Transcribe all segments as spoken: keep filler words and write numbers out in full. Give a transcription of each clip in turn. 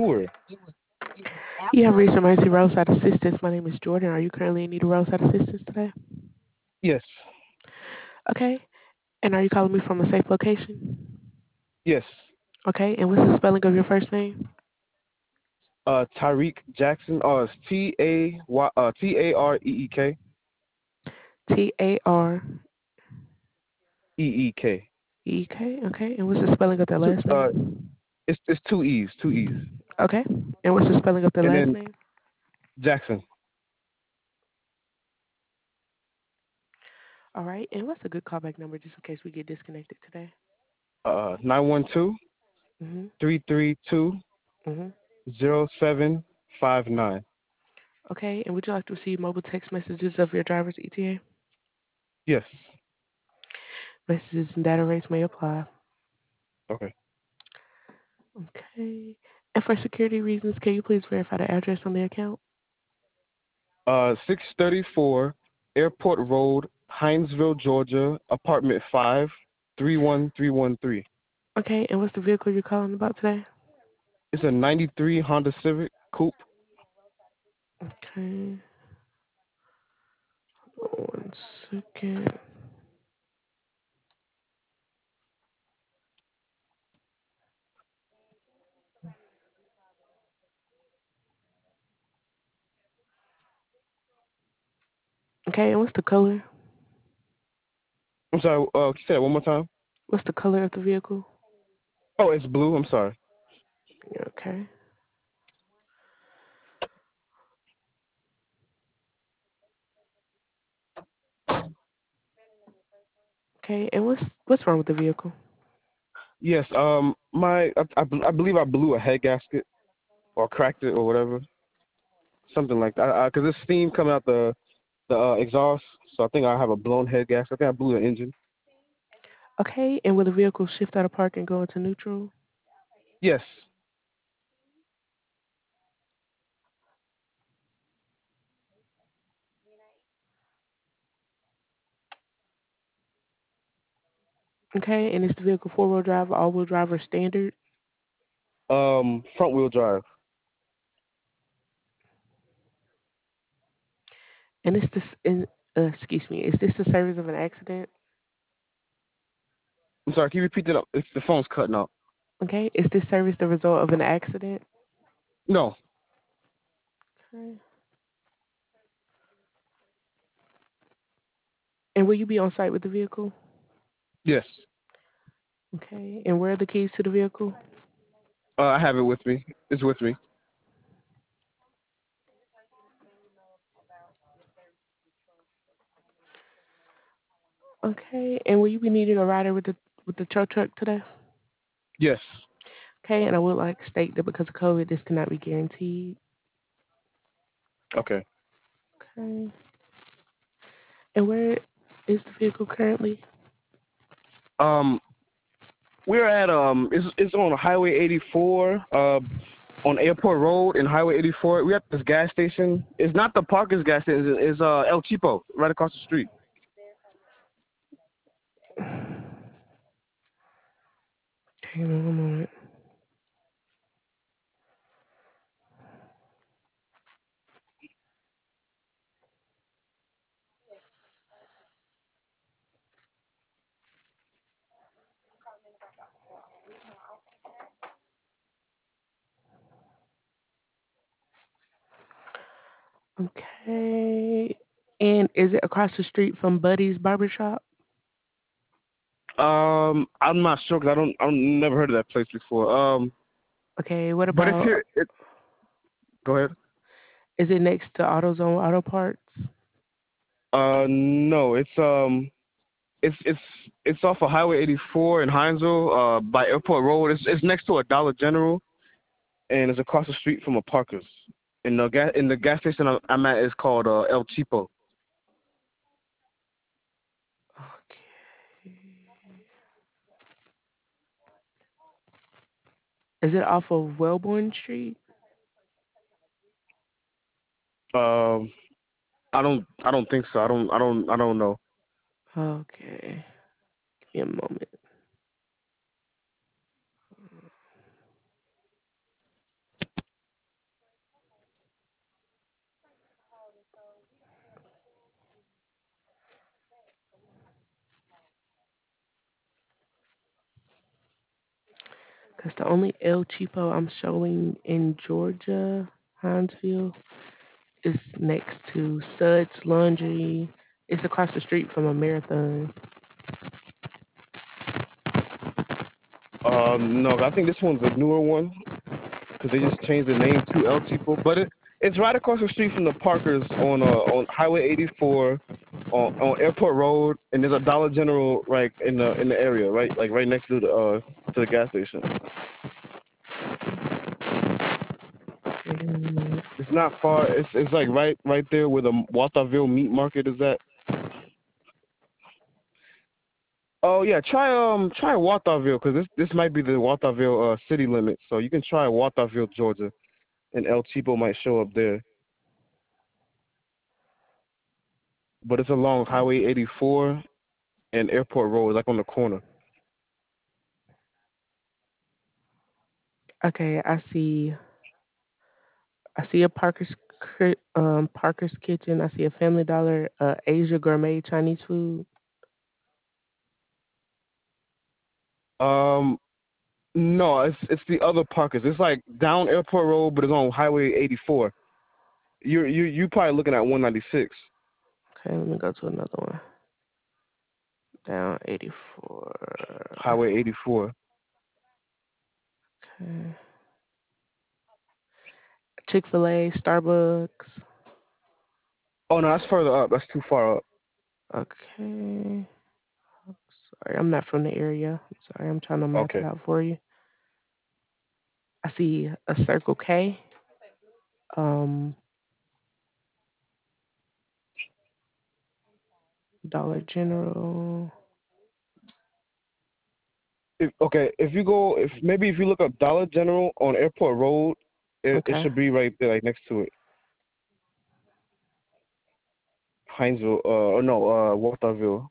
You have reached emergency roadside assistance. My name is Jordan. Are you currently in need of roadside assistance today? Yes. Okay. And are you calling me from a safe location? Yes. Okay. And what's the spelling of your first name? Uh, Tyreek Jackson. Uh, it's T A Y uh T A R E E K T A R E E K. E K. Okay. And what's the spelling of their Two, last uh, name? it's it's two E's, two E's, Okay. And what's the spelling of their and last then name? Jackson. All right. And what's a good callback number just in case we get disconnected today? Uh, nine one two Mhm. three three two Mhm. zero seven five nine. Okay. And would you like to receive mobile text messages of your driver's E T A? Yes. Messages and data rates may apply. Okay. Okay. And for security reasons, can you please verify the address on the account? Uh, six thirty four Airport Road, Hinesville, Georgia, apartment five, three one three one three. Okay. And what's the vehicle you're calling about today? It's a ninety three Honda Civic Coupe. Okay. One second. Okay. And what's the color? I'm sorry. Uh, can you say that one more time? What's the color of the vehicle? Oh, it's blue. I'm sorry. Okay. Okay. And what's what's wrong with the vehicle? Yes. Um, my I, I, I believe I blew a head gasket or cracked it or whatever, something like that. Because there's steam coming out the the uh, exhaust, so I think I have a blown head gasket. I think I blew the engine. Okay. And will the vehicle shift out of park and go into neutral? Yes. Okay. And is the vehicle four wheel drive, all wheel drive, or standard? Um, front wheel drive. And is this in uh, excuse me, is this the service of an accident? I'm sorry. Can you repeat that? If the phone's cutting out. Okay. Is this service the result of an accident? No. Okay. And will you be on site with the vehicle? Yes. Okay. And where are the keys to the vehicle? Uh, I have it with me. It's with me. Okay. And will you be needing a rider with the with the tow truck today? Yes. Okay. And I would like to state that because of COVID, this cannot be guaranteed. Okay. Okay. And where is the vehicle currently? Um, we're at um, it's it's on Highway eighty-four. Uh, on Airport Road and Highway eighty-four. We're at this gas station. It's not the Parker's gas station. It's, it's uh El Cheapo, right across the street. Hang on one moment. Okay. And is it across the street from Buddy's Barbershop? Um, I'm not sure because I don't I've never heard of that place before. Um, Okay. What but it's about, here. It, go ahead. is it next to AutoZone Auto Parts? Uh, no, it's um, it's it's it's off of Highway eighty-four in Hinesville, uh, by Airport Road. It's it's next to a Dollar General, and it's across the street from a Parker's. And the gas in the gas station I'm I'm at is called uh, El Cheapo. Okay. Is it off of Wellborn Street? Um, I don't I don't think so. I don't I don't I don't know. Okay. Give me a moment. Because the only El Cheapo I'm showing in Georgia, Hinesville, is next to Suds Laundry. It's across the street from a marathon. Um, no, I think this one's a newer one because they just changed the name to El Cheapo. But it it's right across the street from the Parkers on uh on Highway eighty-four on on Airport Road, and there's a Dollar General right in the in the area, right like right next to the uh to the gas station. Mm, It's not far. It's it's like right right there where the Walterville Meat Market is at. Oh yeah, try um try Walterville because this this might be the Walterville uh city limit. So you can try Walterville, Georgia, and El Cheapo might show up there. But it's along Highway eighty-four and Airport Road, like on the corner. Okay, I see. I see a Parker's Cri- um Parker's Kitchen. I see a Family Dollar, uh, Asia Gourmet Chinese food. Um, no, it's it's the other Parkers. It's like down Airport Road, but it's on Highway eighty-four. You you you probably looking at one ninety-six. Okay, let me go to another one. Down eighty-four. Highway eighty-four. Okay. Chick Fil A, Starbucks. Oh no, that's further up. That's too far up. Okay. Sorry, I'm not from the area. I'm sorry, I'm trying to map it Okay. out for you. I see a Circle K, um, Dollar General. If, okay, if you go, if maybe if you look up Dollar General on Airport Road, it, it Okay. should be right there, like next to it. Hinesville, uh, or no, uh, Walterville.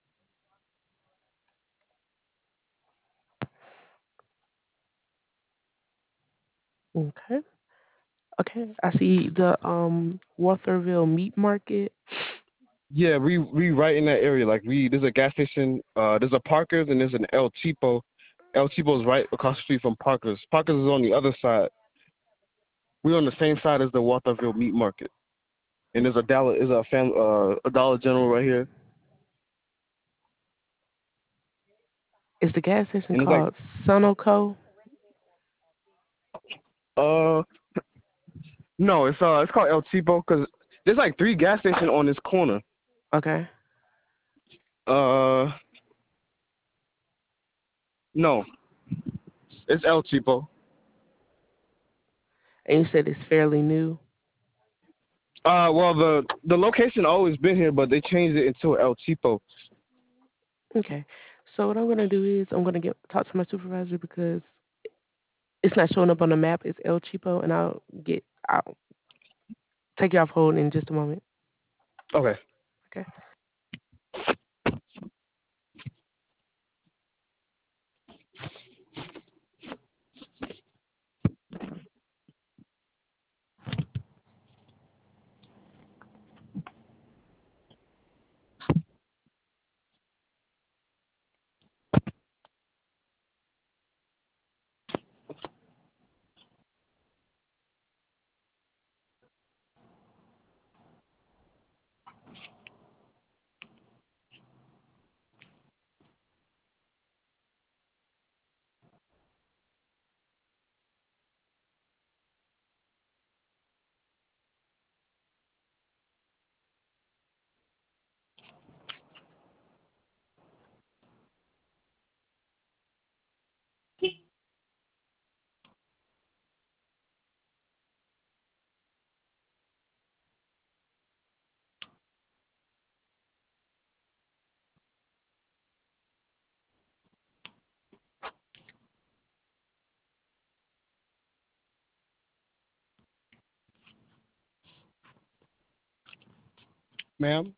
Okay. Okay. I see the um Waltherville Meat Market. Yeah, we we right in that area. Like we, there's a gas station, uh, there's a Parker's and there's an El Cheapo. El Cheapo's right across the street from Parker's. Parker's is on the other side. We're on the same side as the Walterville Meat Market, and there's a dollar, is a fam, uh, a Dollar General right here, Is the gas station and it's like, called Sunoco? uh, no, it's uh, it's called El Cheapo because there's like three gas stations on this corner. Okay. Uh, no, it's El Cheapo. And you said it's fairly new. Uh, well, the the location always been here, but they changed it into El Cheapo. Okay. So what I'm gonna do is I'm gonna get talk to my supervisor because it's not showing up on the map. It's El Cheapo, and I'll get I'll take you off hold in just a moment. Okay. Okay. Ma'am?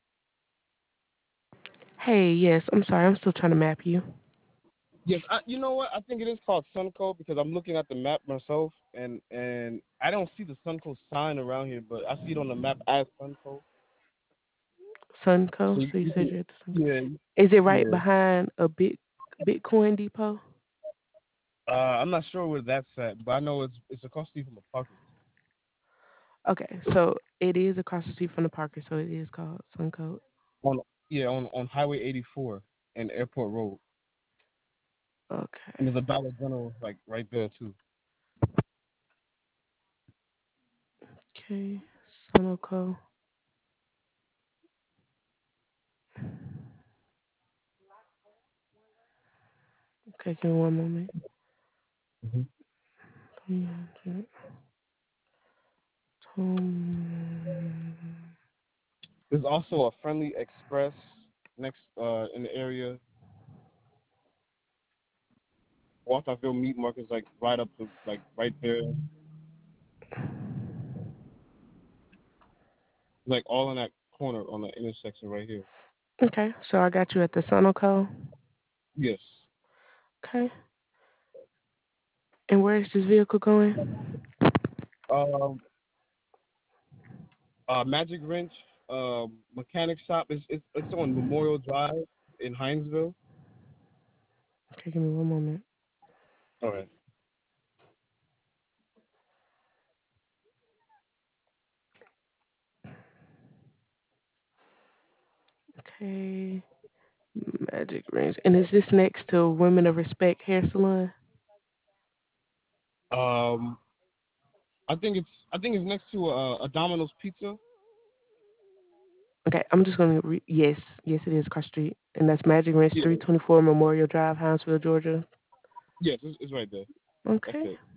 Hey, yes, I'm sorry. I'm still trying to map you. Yes, I, you know what? I think it is called Sunco because I'm looking at the map myself, and and I don't see the Sunco sign around here, but I see it on the map as Sunco. So Sunco. you, So you you said can, you're at the Sunco. yeah, Is it right yeah. behind a big Bitcoin depot? Uh, I'm not sure where that's at, but I know it's it's across the street from a Parker. Okay, so it is across the street from the Parker, so it is called Suncoat. On yeah, on on Highway eighty-four and Airport Road, and Okay. there's a Dollar General like right there too. Okay. Sunoco. Okay, give me one moment. Hmm. three hundred. Tom. There's also a Friendly Express next uh in the area. Walterville Meat Market's like right up the like right there, like all in that corner on the intersection right here. Okay, so I got you at the Sunoco. Yes. Okay. And where is this vehicle going? Um. Uh, Magic Wrench, uh, mechanic shop. It's it's it's on Memorial Drive in Hinesville. Okay, give me one moment. All right. Okay. Magic rings. And is this next to Women of Respect Hair Salon? Um, I think it's I think it's next to a, a Domino's Pizza. Okay, I'm just gonna re- yes, yes, it is across the street, and that's Magic Ranch, Yeah. three twenty-four Memorial Drive, Hinesville, Georgia. Yes, it's, it's right there. That's Okay. it.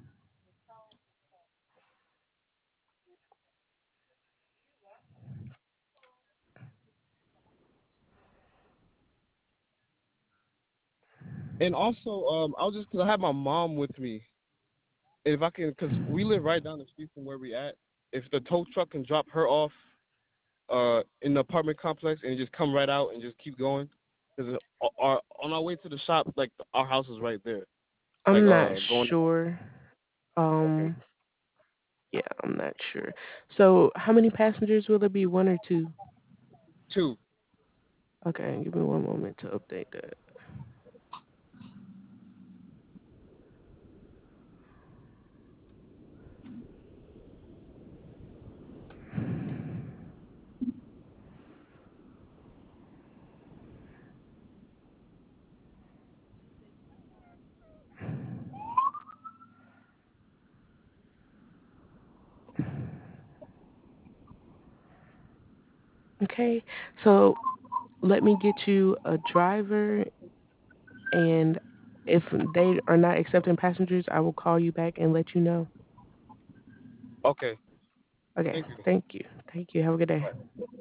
And also, um, I'll just because I have my mom with me, if I can, because we live right down the street from where we at. If the tow truck can drop her off, uh, in the apartment complex and just come right out and just keep going, because our on our way to the shop, like our house is right there. Like I'm not uh, going. sure. Okay. Um, yeah, I'm not sure. So, how many passengers will there be? One or two? Two. Okay, give me one moment to update that. Okay, so let me get you a driver, and if they are not accepting passengers, I will call you back and let you know. Okay. Okay, Thank you. thank you. Thank you. Have a good day.